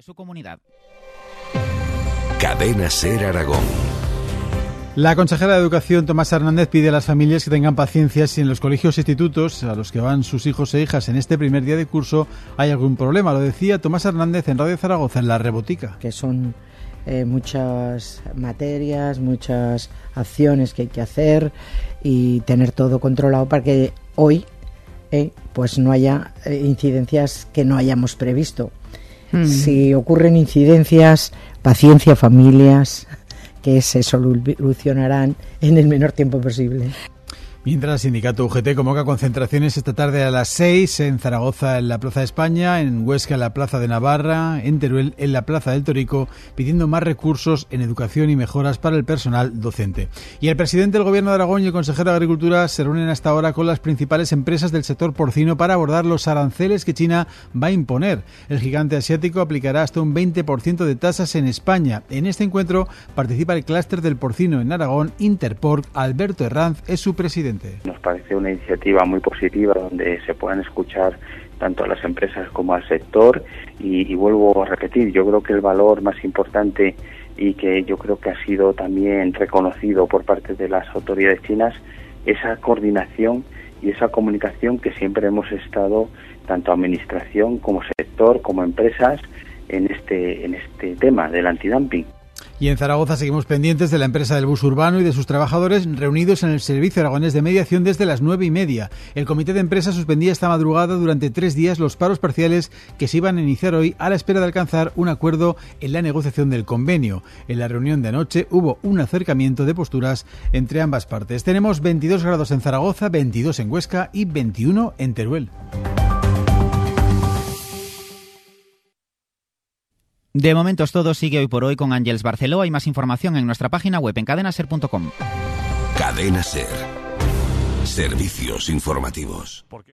su comunidad. Cadena SER Aragón. La consejera de Educación, Tomasa Hernández, pide a las familias que tengan paciencia si en los colegios e institutos a los que van sus hijos e hijas en este primer día de curso hay algún problema. Lo decía Tomasa Hernández en Radio Zaragoza, en La Rebotica. Que son muchas materias, muchas acciones que hay que hacer y tener todo controlado para que hoy pues no haya incidencias que no hayamos previsto. Si ocurren incidencias, paciencia, familias, que se solucionarán en el menor tiempo posible. Mientras, el sindicato UGT convoca concentraciones esta tarde a las 6 en Zaragoza en la Plaza de España, en Huesca en la Plaza de Navarra, en Teruel en la Plaza del Torico, pidiendo más recursos en educación y mejoras para el personal docente. Y el presidente del Gobierno de Aragón y el consejero de Agricultura se reúnen hasta ahora con las principales empresas del sector porcino para abordar los aranceles que China va a imponer. El gigante asiático aplicará hasta un 20% de tasas en España. En este encuentro participa el clúster del porcino en Aragón, Interporc. Alberto Herranz es su presidente. Nos parece una iniciativa muy positiva donde se puedan escuchar tanto a las empresas como al sector y vuelvo a repetir, yo creo que el valor más importante y que yo creo que ha sido también reconocido por parte de las autoridades chinas, esa coordinación y esa comunicación que siempre hemos estado, tanto administración como sector, como empresas, en este tema del antidumping. Y en Zaragoza seguimos pendientes de la empresa del bus urbano y de sus trabajadores reunidos en el Servicio Aragonés de Mediación desde las 9:30. El comité de empresa suspendía esta madrugada durante 3 días los paros parciales que se iban a iniciar hoy a la espera de alcanzar un acuerdo en la negociación del convenio. En la reunión de anoche hubo un acercamiento de posturas entre ambas partes. Tenemos 22 grados en Zaragoza, 22 en Huesca y 21 en Teruel. De momento es todo, sigue hoy por hoy con Ángeles Barceló. Hay más información en nuestra página web en cadenaser.com. Cadena SER. Servicios informativos.